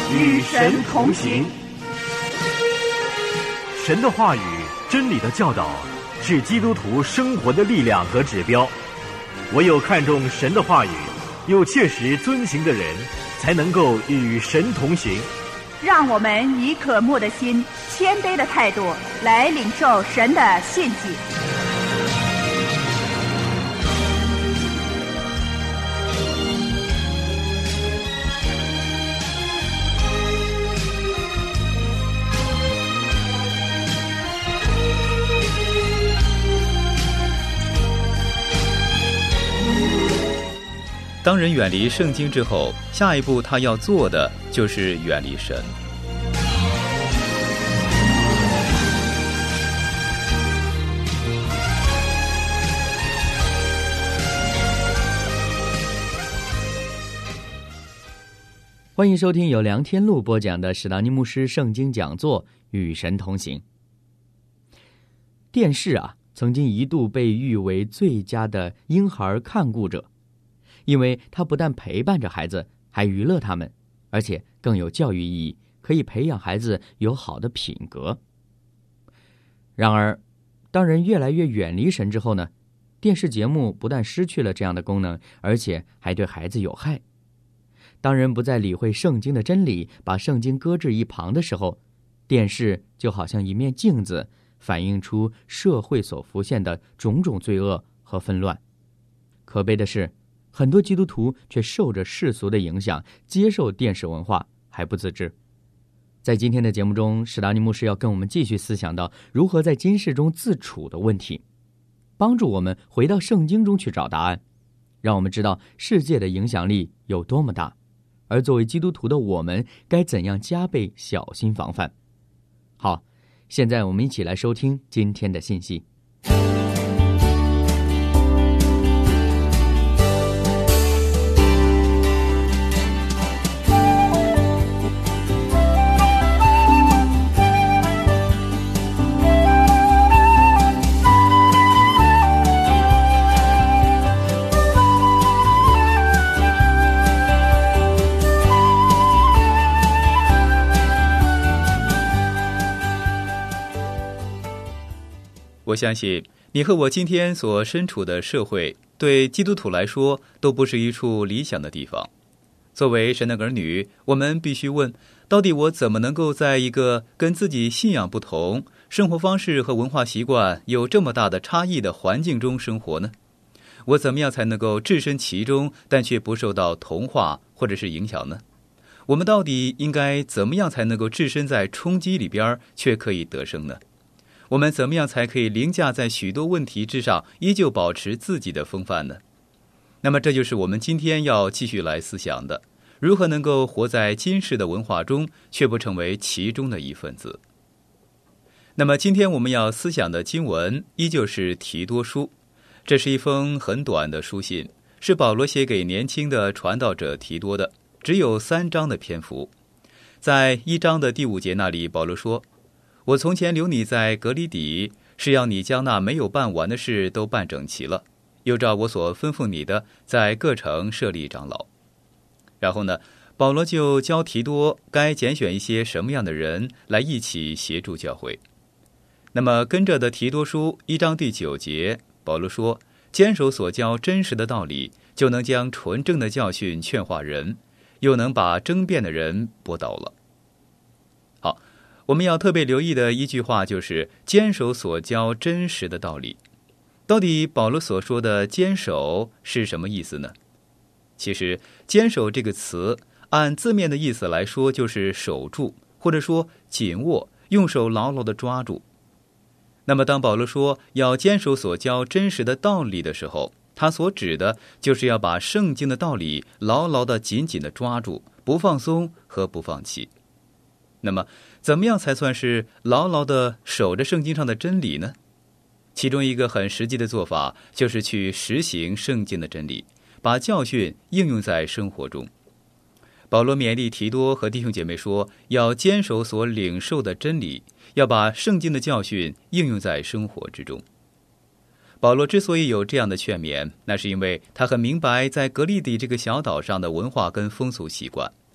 与神同行。 神的话语、真理的教导是基督徒生活的力量和指标。唯有看重神的话语，又切实遵行的人，才能够与神同行。 让我们以渴慕的心、谦卑的态度来领受神的信息。 当人远离圣经之后，下一步他要做的就是远离神。 欢迎收听由梁天禄播讲的史达尼牧师圣经讲座《与神同行》。电视曾经一度被誉为最佳的婴孩看顾者，因为它不但陪伴着孩子，还娱乐他们，而且更有教育意义，可以培养孩子有好的品格。然而，当人越来越远离神之后呢，电视节目不但失去了这样的功能，而且还对孩子有害。当人不再理会圣经的真理，把圣经搁置一旁的时候，电视就好像一面镜子，反映出社会所浮现的种种罪恶和纷乱。可悲的是，很多基督徒却受着世俗的影响，接受电视文化还不自知。在今天的节目中，史达尼牧师要跟我们继续思想到如何在今世中自处的问题，帮助我们回到圣经中去找答案，让我们知道世界的影响力有多么大，而作为基督徒的我们该怎样加倍小心防范。好，现在我们一起来收听今天的信息。 我相信你和我今天所身处的社会，对基督徒来说都不是一处理想的地方。作为神的儿女，我们必须问，到底我怎么能够在一个跟自己信仰不同、生活方式和文化习惯有这么大的差异的环境中生活呢？我怎么样才能够置身其中，但却不受到同化或者是影响呢？我们到底应该怎么样才能够置身在冲击里边，却可以得胜呢？我们怎么样才可以凌驾在许多问题之上，依旧保持自己的风范呢？那么这就是我们今天要继续来思想的，如何能够活在今世的文化中，却不成为其中的一份子。那么今天我们要思想的经文依旧是提多书，这是一封很短的书信，是保罗写给年轻的传道者提多的，只有3章的篇幅。在1章的第5节那里，保罗说，我从前留你在革哩底，是要你将那没有办完的事都办整齐了，又照我所吩咐你的，在各城设立长老。然后呢，保罗就教提多该拣选一些什么样的人来一起协助教会。那么跟着的提多书1章第9节，保罗说，坚守所教真实的道理，就能将纯正的教训劝化人，又能把争辩的人驳倒了。好，我们要特别留意的一句话就是坚守所教真实的道理。到底保罗所说的坚守是什么意思呢？其实坚守这个词按字面的意思来说，就是守住，或者说紧握，用手牢牢地抓住。那么当保罗说要坚守所教真实的道理的时候，他所指的就是要把圣经的道理牢牢地紧紧地抓住，不放松和不放弃。那么怎么样才算是牢牢地守着圣经上的真理呢？其中一个很实际的做法，就是去实行圣经的真理，把教训应用在生活中。保罗勉励提多和弟兄姐妹说，要坚守所领受的真理，要把圣经的教训应用在生活之中。保罗之所以有这样的劝勉，那是因为他很明白在革哩底这个小岛上的文化跟风俗习惯。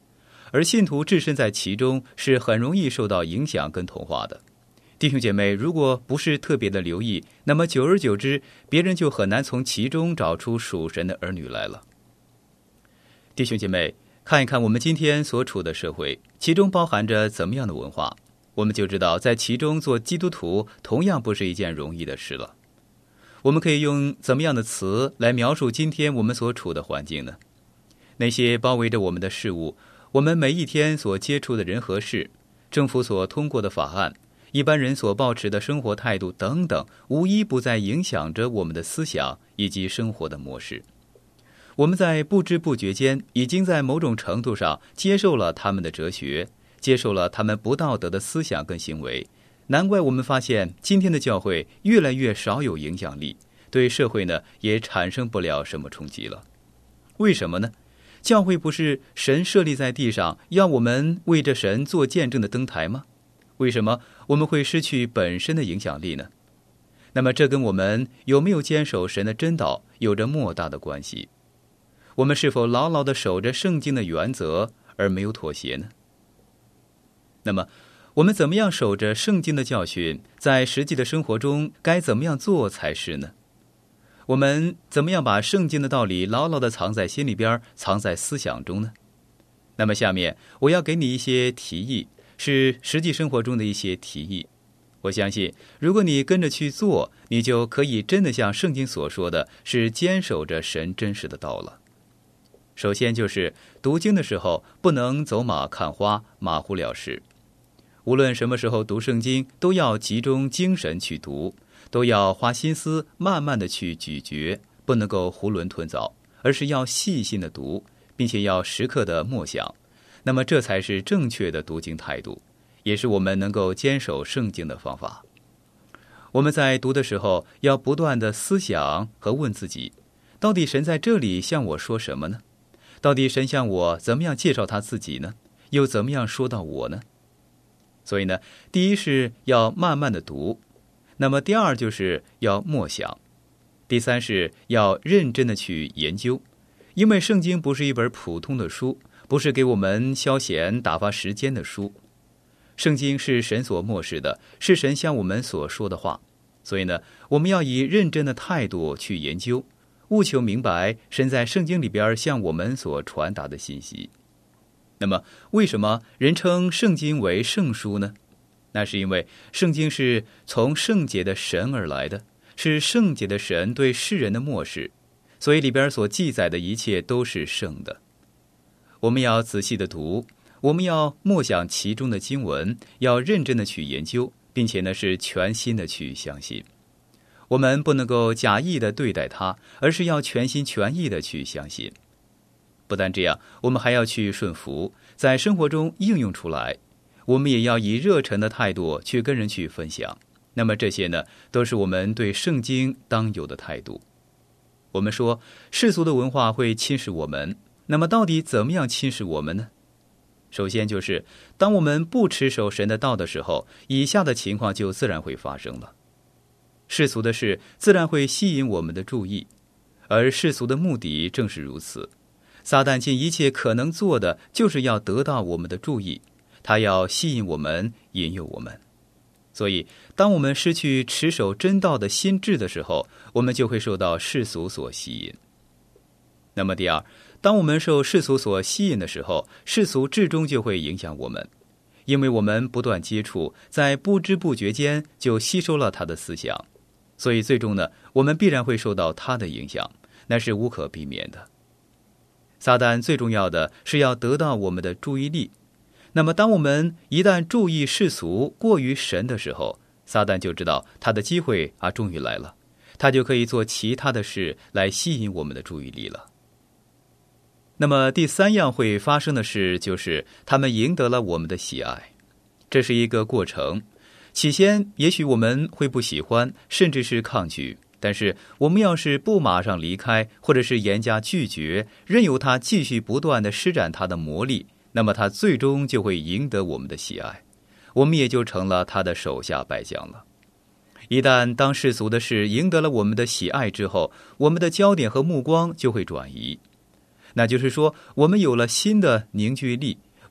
而信徒置身在其中是很容易受到影响跟同化的。弟兄姐妹，如果不是特别的留意，那么久而久之，别人就很难从其中找出属神的儿女来了。弟兄姐妹，看一看我们今天所处的社会，其中包含着怎么样的文化，我们就知道在其中做基督徒同样不是一件容易的事了。我们可以用怎么样的词来描述今天我们所处的环境呢？那些包围着我们的事物，我们每一天所接触的人和事，政府所通过的法案，一般人所抱持的生活态度等等，无一不在影响着我们的思想以及生活的模式。我们在不知不觉间已经在某种程度上接受了他们的哲学，接受了他们不道德的思想跟行为。难怪我们发现今天的教会越来越少有影响力，对社会呢也产生不了什么冲击了。为什么呢？教会不是神设立在地上要我们为着神做见证的灯台吗？为什么我们会失去本身的影响力呢？那么这跟我们有没有坚守神的真道有着莫大的关系。我们是否牢牢地守着圣经的原则而没有妥协呢？那么我们怎么样守着圣经的教训，在实际的生活中该怎么样做才是呢？我们怎么样把圣经的道理牢牢地藏在心里边，藏在思想中呢？那么下面我要给你一些提议，是实际生活中的一些提议。我相信如果你跟着去做，你就可以真的像圣经所说的是坚守着神真实的道了。首先就是读经的时候不能走马看花，马虎了事。无论什么时候读圣经，都要集中精神去读，都要花心思慢慢的去咀嚼，不能够囫囵吞枣，而是要细心的读，并且要时刻的默想。那么这才是正确的读经态度，也是我们能够坚守圣经的方法。我们在读的时候要不断的思想和问自己，到底神在这里向我说什么呢？到底神向我怎么样介绍他自己呢？又怎么样说到我呢？所以呢，第一是要慢慢的读，那么第二就是要默想，第三是要认真的去研究。因为圣经不是一本普通的书，不是给我们消闲打发时间的书。圣经是神所默示的，是神向我们所说的话。所以呢，我们要以认真的态度去研究，务求明白神在圣经里边向我们所传达的信息。那么为什么人称圣经为圣书呢？那是因为圣经是从圣洁的神而来的，是圣洁的神对世人的默示，所以里边所记载的一切都是圣的。我们要仔细的读，我们要默想其中的经文，要认真的去研究，并且呢是全心的去相信。我们不能够假意的对待它，而是要全心全意的去相信。不但这样，我们还要去顺服，在生活中应用出来。我们也要以热忱的态度去跟人去分享。那么这些呢，都是我们对圣经当有的态度。我们说世俗的文化会侵蚀我们，那么到底怎么样侵蚀我们呢？首先就是当我们不持守神的道的时候，以下的情况就自然会发生了。世俗的事自然会吸引我们的注意，而世俗的目的正是如此。撒旦尽一切可能做的，就是要得到我们的注意，他要吸引我们，引诱我们。所以当我们失去持守真道的心智的时候，我们就会受到世俗所吸引。那么第二，当我们受世俗所吸引的时候，世俗至终就会影响我们，因为我们不断接触，在不知不觉间就吸收了他的思想，所以最终呢，我们必然会受到他的影响，那是无可避免的。撒旦最重要的是要得到我们的注意力，那么当我们一旦注意世俗过于神的时候，撒旦就知道他的机会终于来了，他就可以做其他的事来吸引我们的注意力了。那么第三样会发生的事，就是他们赢得了我们的喜爱。这是一个过程，起先也许我们会不喜欢，甚至是抗拒，但是我们要是不马上离开，或者是严加拒绝，任由他继续不断地施展他的魔力，那么他最终就会赢得我们的喜爱，我们也就成了他的手下败将了。一旦当世俗的事赢得了我们的喜爱之后，我们的焦点和目光就会转移，那就是说我们有了新的凝聚力，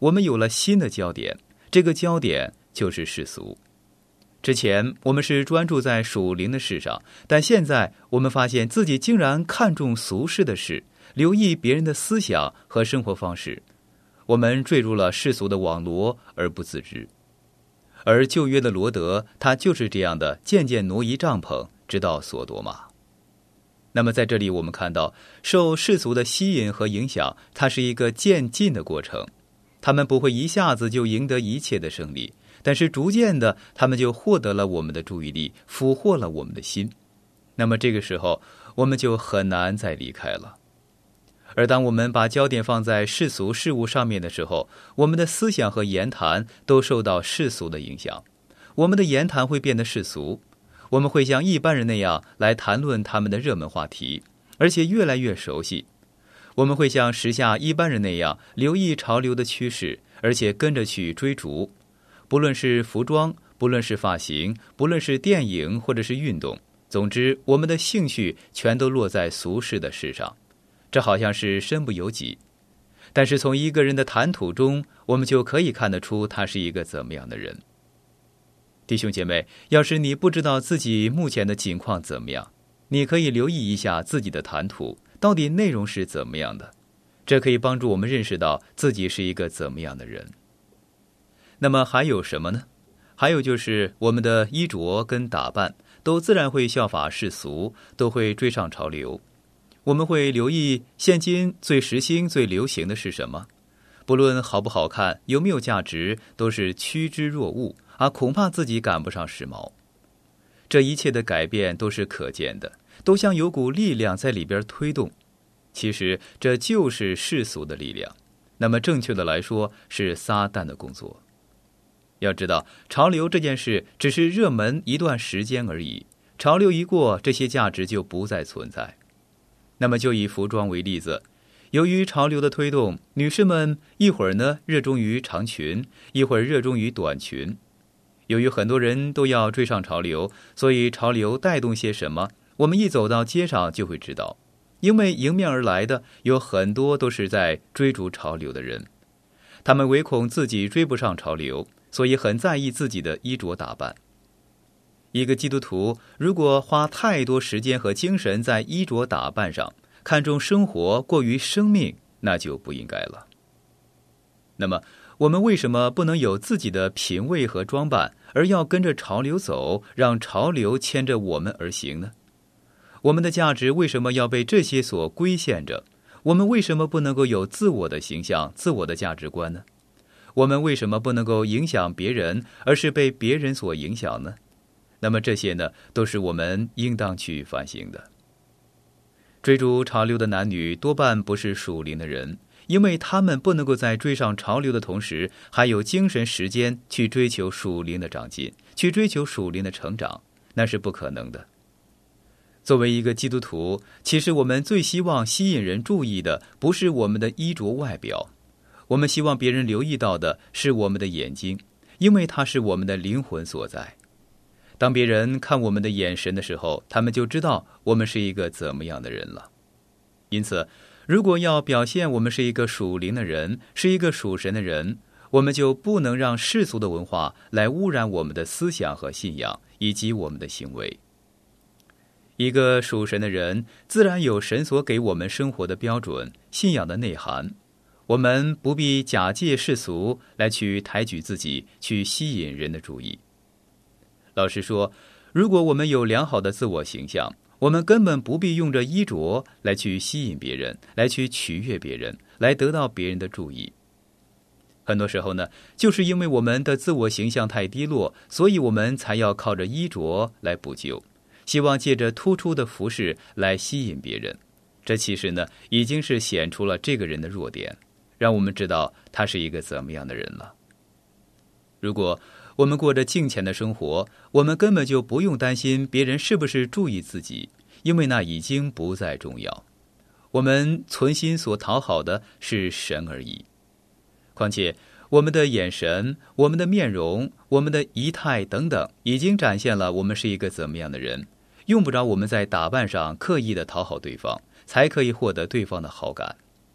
我们有了新的焦点，这个焦点就是世俗。之前我们是专注在属灵的事上，但现在我们发现自己竟然看重俗世的事，留意别人的思想和生活方式，我们坠入了世俗的网罗而不自知。而旧约的罗德，他就是这样的，渐渐挪移帐篷，直到索多玛。那么在这里我们看到，受世俗的吸引和影响，它是一个渐进的过程。他们不会一下子就赢得一切的胜利，但是逐渐的，他们就获得了我们的注意力，俘获了我们的心。那么这个时候，我们就很难再离开了。而当我们把焦点放在世俗事物上面的时候，我们的思想和言谈都受到世俗的影响。我们的言谈会变得世俗，我们会像一般人那样来谈论他们的热门话题，而且越来越熟悉。我们会像时下一般人那样留意潮流的趋势，而且跟着去追逐。不论是服装，不论是发型，不论是电影或者是运动，总之我们的兴趣全都落在俗世的事上。这好像是身不由己，但是从一个人的谈吐中，我们就可以看得出他是一个怎么样的人。弟兄姐妹，要是你不知道自己目前的境况怎么样，你可以留意一下自己的谈吐到底内容是怎么样的，这可以帮助我们认识到自己是一个怎么样的人。那么还有什么呢？还有就是我们的衣着跟打扮都自然会效法世俗，都会追上潮流。我们会留意现今最时兴最流行的是什么，不论好不好看，有没有价值，都是趋之若鹜，恐怕自己赶不上时髦。这一切的改变都是可见的，都像有股力量在里边推动。其实这就是世俗的力量，那么正确的来说是撒旦的工作。要知道，潮流这件事只是热门一段时间而已，潮流一过，这些价值就不再存在。那么就以服装为例子，由于潮流的推动，女士们一会儿呢热衷于长裙，一会儿热衷于短裙。由于很多人都要追上潮流，所以潮流带动些什么，我们一走到街上就会知道。因为迎面而来的有很多都是在追逐潮流的人，他们唯恐自己追不上潮流，所以很在意自己的衣着打扮。一个基督徒如果花太多时间和精神在衣着打扮上，看重生活过于生命，那就不应该了。那么我们为什么不能有自己的品味和装扮，而要跟着潮流走，让潮流牵着我们而行呢？我们的价值为什么要被这些所规限着？我们为什么不能够有自我的形象、自我的价值观呢？我们为什么不能够影响别人，而是被别人所影响呢？那么这些呢，都是我们应当去反省的。追逐潮流的男女多半不是属灵的人，因为他们不能够在追上潮流的同时，还有精神时间去追求属灵的长进，去追求属灵的成长，那是不可能的。作为一个基督徒，其实我们最希望吸引人注意的不是我们的衣着外表，我们希望别人留意到的是我们的眼睛，因为它是我们的灵魂所在。当别人看我们的眼神的时候，他们就知道我们是一个怎么样的人了。因此，如果要表现我们是一个属灵的人，是一个属神的人，我们就不能让世俗的文化来污染我们的思想和信仰，以及我们的行为。一个属神的人，自然有神所给我们生活的标准、信仰的内涵。我们不必假借世俗来去抬举自己，去吸引人的注意。老实说，如果我们有良好的自我形象，我们根本不必用着衣着来去吸引别人，来去取悦别人，来得到别人的注意。很多时候呢，就是因为我们的自我形象太低落，所以我们才要靠着衣着来补救，希望借着突出的服饰来吸引别人。这其实呢，已经是显出了这个人的弱点，让我们知道他是一个怎么样的人了。如果我们过着敬虔的生活，我们根本就不用担心别人是不是注意自己，因为那已经不再重要。我们存心所讨好的是神而已。况且我们的眼神、我们的面容、我们的仪态等等，已经展现了我们是一个怎么样的人，用不着我们在打扮上刻意的讨好对方，才可以获得对方的好感。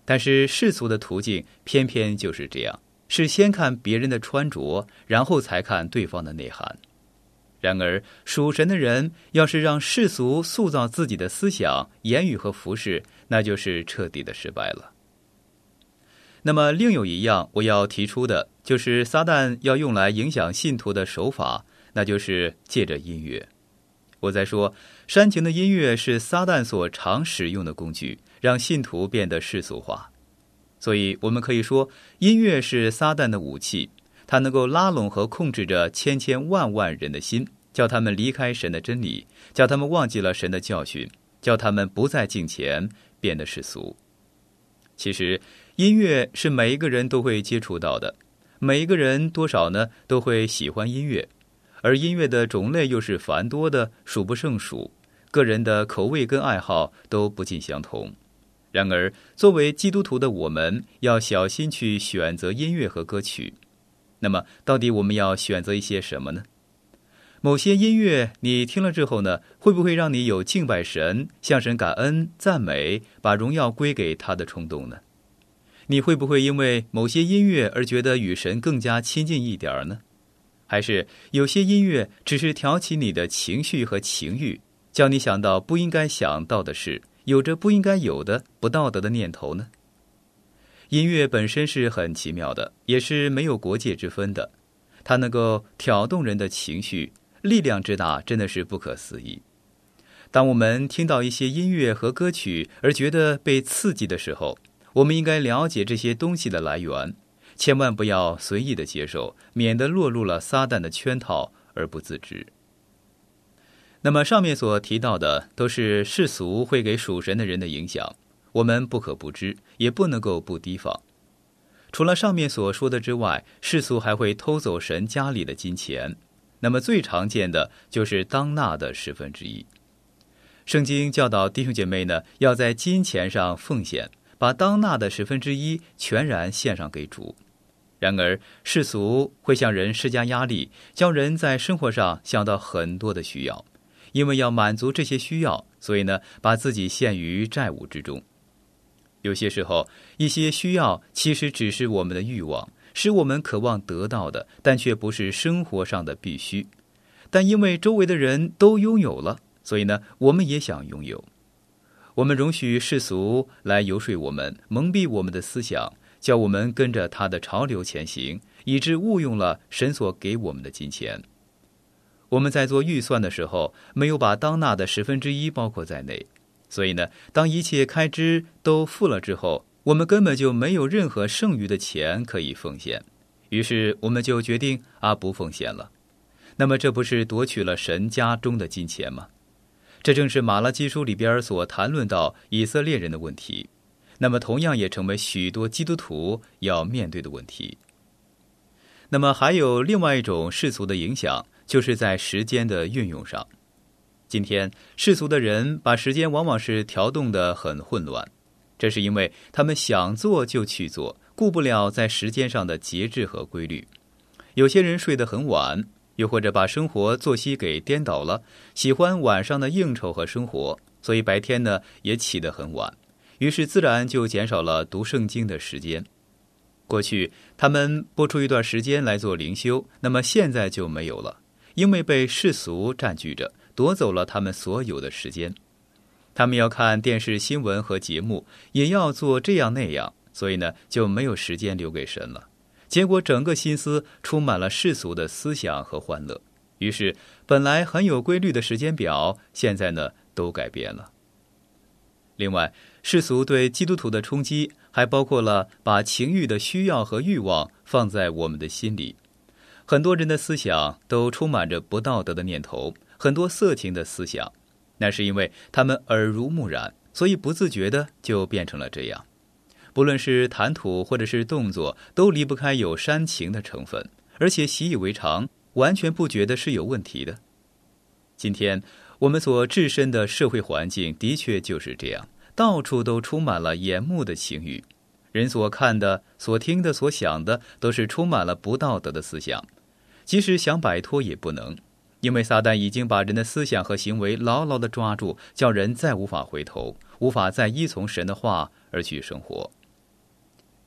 但是世俗的途径偏偏就是这样，是先看别人的穿着，然后才看对方的内涵。然而属神的人要是让世俗塑造自己的思想、言语和服事，那就是彻底的失败了。那么另有一样我要提出的，就是撒旦要用来影响信徒的手法，那就是借着音乐。我在说，煽情的音乐是撒旦所常使用的工具，让信徒变得世俗化。所以我们可以说，音乐是撒旦的武器，它能够拉拢和控制着千千万万人的心，叫他们离开神的真理，叫他们忘记了神的教训，叫他们不再敬虔，变得世俗。其实音乐是每一个人都会接触到的，每一个人多少呢都会喜欢音乐，而音乐的种类又是繁多的，数不胜数，个人的口味跟爱好都不尽相同。然而作为基督徒的我们要小心去选择音乐和歌曲。那么到底我们要选择一些什么呢？某些音乐你听了之后呢，会不会让你有敬拜神、向神感恩、赞美、把荣耀归给他的冲动呢？你会不会因为某些音乐而觉得与神更加亲近一点呢？还是有些音乐只是挑起你的情绪和情欲，叫你想到不应该想到的事，有着不应该有的不道德的念头呢？音乐本身是很奇妙的，也是没有国界之分的，它能够挑动人的情绪，力量之大真的是不可思议。当我们听到一些音乐和歌曲而觉得被刺激的时候，我们应该了解这些东西的来源，千万不要随意的接受，免得落入了撒旦的圈套而不自知。那么上面所提到的都是世俗会给属神的人的影响，我们不可不知，也不能够不提防。除了上面所说的之外，世俗还会偷走神家里的金钱，那么最常见的就是当纳的1/10。圣经教导弟兄姐妹呢，要在金钱上奉献，把当纳的1/10全然献上给主。然而世俗会向人施加压力，叫人在生活上想到很多的需要，因为要满足这些需要，所以呢，把自己陷于债务之中。有些时候，一些需要其实只是我们的欲望，是我们渴望得到的，但却不是生活上的必须。但因为周围的人都拥有了，所以呢，我们也想拥有。我们容许世俗来游说我们，蒙蔽我们的思想，叫我们跟着他的潮流前行，以致误用了神所给我们的金钱。我们在做预算的时候，没有把当纳的1/10包括在内，所以呢，当一切开支都付了之后，我们根本就没有任何剩余的钱可以奉献，于是我们就决定不奉献了。那么这不是夺取了神家中的金钱吗？这正是马拉基书里边所谈论到以色列人的问题，那么同样也成为许多基督徒要面对的问题。那么还有另外一种世俗的影响，就是在时间的运用上。今天世俗的人把时间往往是调动得很混乱，这是因为他们想做就去做，顾不了在时间上的节制和规律。有些人睡得很晚，又或者把生活作息给颠倒了，喜欢晚上的应酬和生活，所以白天呢也起得很晚，于是自然就减少了读圣经的时间。过去他们拨出一段时间来做灵修，那么现在就没有了，因为被世俗占据着，夺走了他们所有的时间。他们要看电视新闻和节目，也要做这样那样，所以呢就没有时间留给神了。结果整个心思充满了世俗的思想和欢乐，于是本来很有规律的时间表，现在呢都改变了。另外，世俗对基督徒的冲击还包括了把情欲的需要和欲望放在我们的心里。很多人的思想都充满着不道德的念头，很多色情的思想，那是因为他们耳濡目染，所以不自觉的就变成了这样。不论是谈吐或者是动作，都离不开有煽情的成分，而且习以为常，完全不觉得是有问题的。今天我们所置身的社会环境的确就是这样，到处都充满了眼目的情欲，人所看的、所听的、所想的，都是充满了不道德的思想，即使想摆脱也不能，因为撒旦已经把人的思想和行为牢牢地抓住，叫人再无法回头，无法再依从神的话而去生活。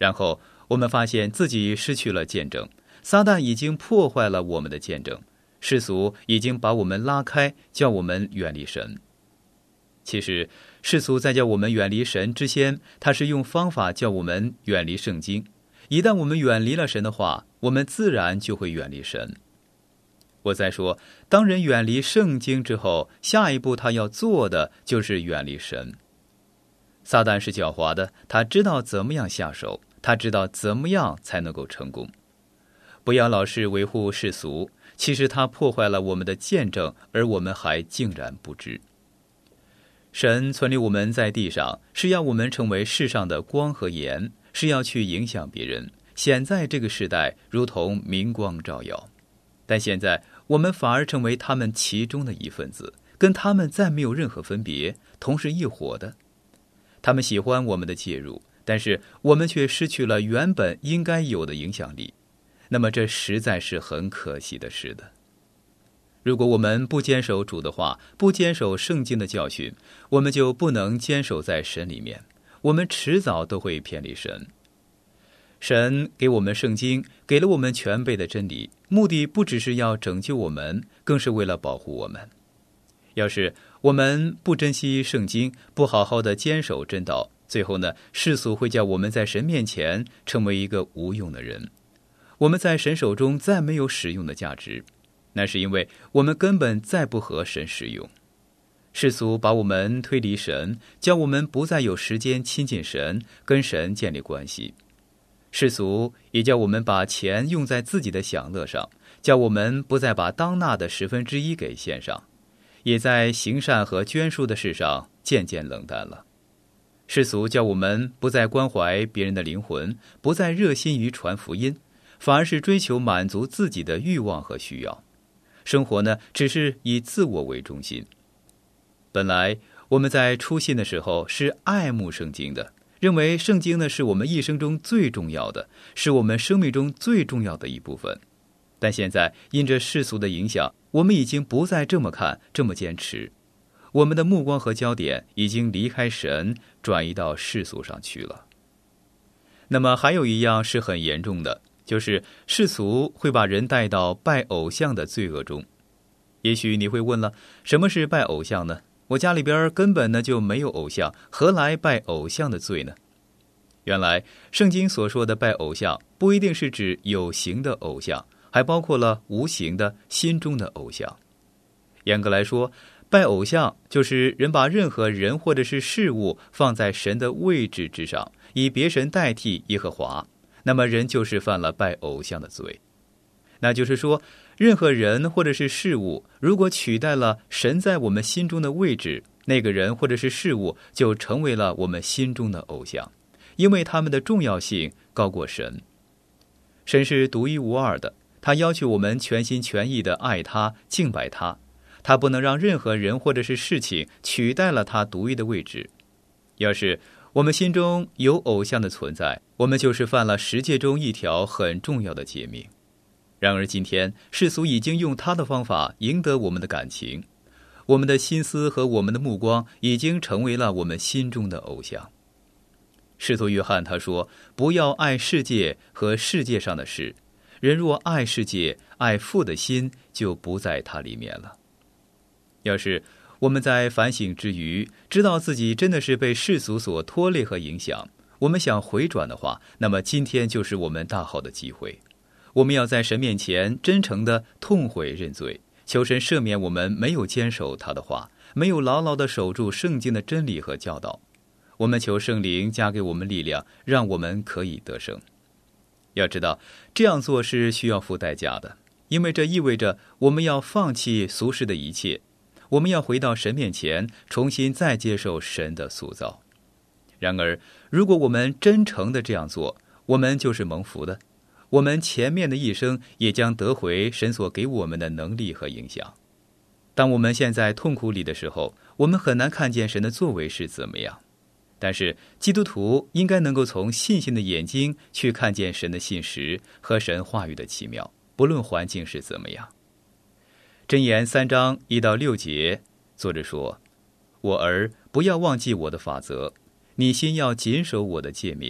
然后我们发现自己失去了见证，撒旦已经破坏了我们的见证，世俗已经把我们拉开，叫我们远离神。其实世俗在叫我们远离神之前，他是用方法叫我们远离圣经。一旦我们远离了神的话，我们自然就会远离神。我再说，当人远离圣经之后，下一步他要做的就是远离神。撒旦是狡猾的，他知道怎么样下手，他知道怎么样才能够成功。不要老是维护世俗，其实他破坏了我们的见证，而我们还竟然不知。神存留我们在地上，是要我们成为世上的光和盐，是要去影响别人，显在这个时代如同明光照耀。但现在我们反而成为他们其中的一份子，跟他们再没有任何分别，同是一伙的。他们喜欢我们的介入，但是我们却失去了原本应该有的影响力。那么这实在是很可惜的事的。如果我们不坚守主的话，不坚守圣经的教训，我们就不能坚守在神里面，我们迟早都会偏离神。神给我们圣经，给了我们全备的真理，目的不只是要拯救我们，更是为了保护我们。要是我们不珍惜圣经，不好好的坚守真道，最后呢，世俗会叫我们在神面前成为一个无用的人。我们在神手中再没有使用的价值，那是因为我们根本再不合神使用。世俗把我们推离神，叫我们不再有时间亲近神，跟神建立关系。世俗也叫我们把钱用在自己的享乐上，叫我们不再把当纳的1/10给献上，也在行善和捐书的事上渐渐冷淡了。世俗叫我们不再关怀别人的灵魂，不再热心于传福音，反而是追求满足自己的欲望和需要。生活呢，只是以自我为中心。本来我们在初信的时候是爱慕圣经的，认为圣经呢是我们一生中最重要的，是我们生命中最重要的一部分。但现在因着世俗的影响，我们已经不再这么看，这么坚持。我们的目光和焦点已经离开神，转移到世俗上去了。那么还有一样是很严重的，就是世俗会把人带到拜偶像的罪恶中。也许你会问了，什么是拜偶像呢？我家里边根本呢就没有偶像，何来拜偶像的罪呢？原来圣经所说的拜偶像，不一定是指有形的偶像，还包括了无形的心中的偶像。严格来说，拜偶像就是人把任何人或者是事物放在神的位置之上，以别神代替耶和华，那么人就是犯了拜偶像的罪。那就是说，任何人或者是事物，如果取代了神在我们心中的位置，那个人或者是事物就成为了我们心中的偶像，因为他们的重要性高过神。神是独一无二的，他要求我们全心全意地爱他，敬拜他，他不能让任何人或者是事情取代了他独一的位置。要是我们心中有偶像的存在，我们就是犯了十诫中一条很重要的诫命。然而今天世俗已经用他的方法赢得我们的感情，我们的心思和我们的目光已经成为了我们心中的偶像。使徒约翰他说，不要爱世界和世界上的事，人若爱世界，爱父的心就不在他里面了。要是我们在反省之余，知道自己真的是被世俗所拖累和影响，我们想回转的话，那么今天就是我们大好的机会。我们要在神面前真诚地痛悔认罪，求神赦免我们没有坚守他的话，没有牢牢地守住圣经的真理和教导。我们求圣灵加给我们力量，让我们可以得胜。要知道，这样做是需要付代价的，因为这意味着我们要放弃俗世的一切，我们要回到神面前，重新再接受神的塑造。然而，如果我们真诚地这样做，我们就是蒙福的，我们前面的一生也将得回神所给我们的能力和影响。当我们现在痛苦里的时候，我们很难看见神的作为是怎么样。但是基督徒应该能够从信心的眼睛去看见神的信实和神话语的奇妙，不论环境是怎么样。箴言3章1到6节，作者说，我儿，不要忘记我的法则，你心要谨守我的诫命，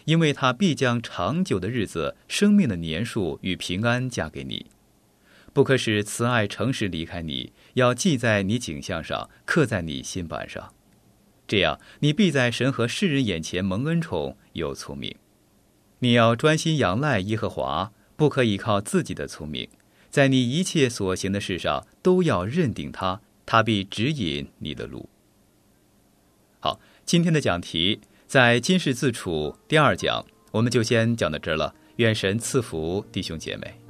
因为他必将长久的日子、生命的年数与平安加给你。不可使慈爱诚实离开你，要记在你颈项上，刻在你心板上。这样，你必在神和世人眼前蒙恩宠，又聪明。你要专心仰赖耶和华，不可依靠自己的聪明，在你一切所行的事上都要认定他，他必指引你的路。好，今天的讲题在今世自处第2讲，我们就先讲到这儿了。愿神赐福弟兄姐妹。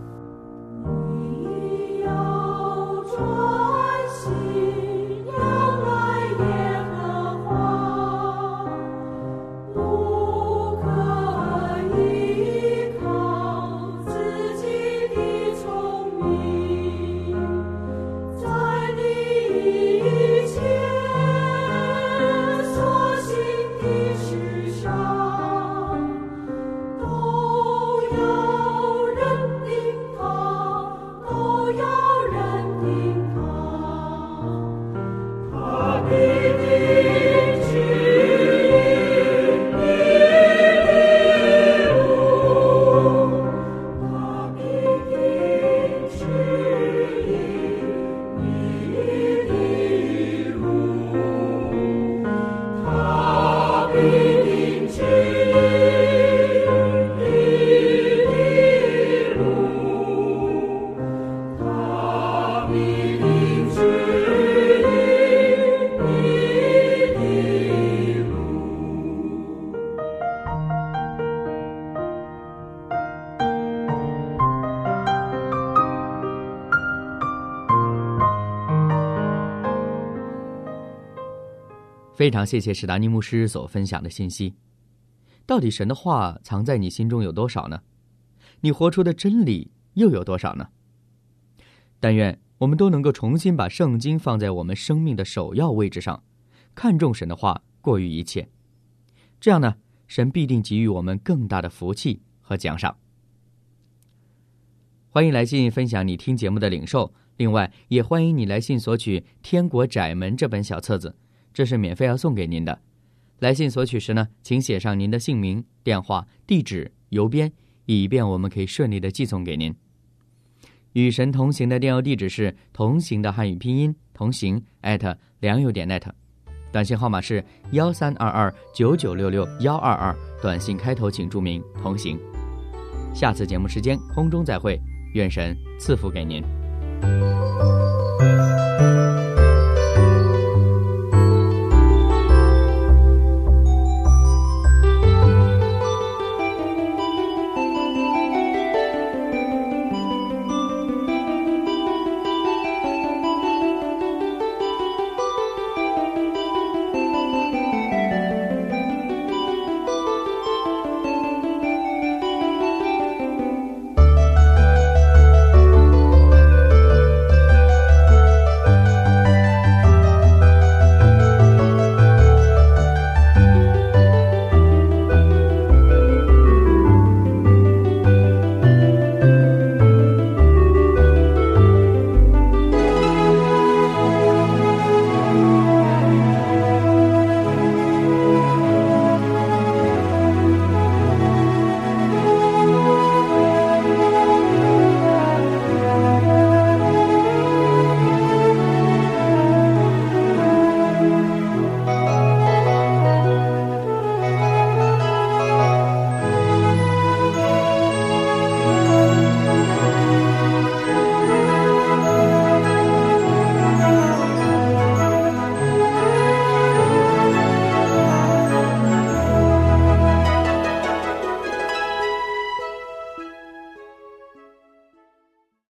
非常谢谢史达尼牧师所分享的信息。到底神的话藏在你心中有多少呢？你活出的真理又有多少呢？但愿我们都能够重新把圣经放在我们生命的首要位置上，看重神的话过于一切。这样呢，神必定给予我们更大的福气和奖赏。欢迎来信分享你听节目的领受，另外也欢迎你来信索取《天国窄门》这本小册子，这是免费要送给您的。来信索取时呢，请写上您的姓名、电话、地址、邮编，以便我们可以顺利的寄送给您。与神同行的电邮地址是同行的汉语拼音同行@良友.net，短信号码是13229966-122，短信开头请注明同行。下次节目时间空中再会，愿神赐福给您。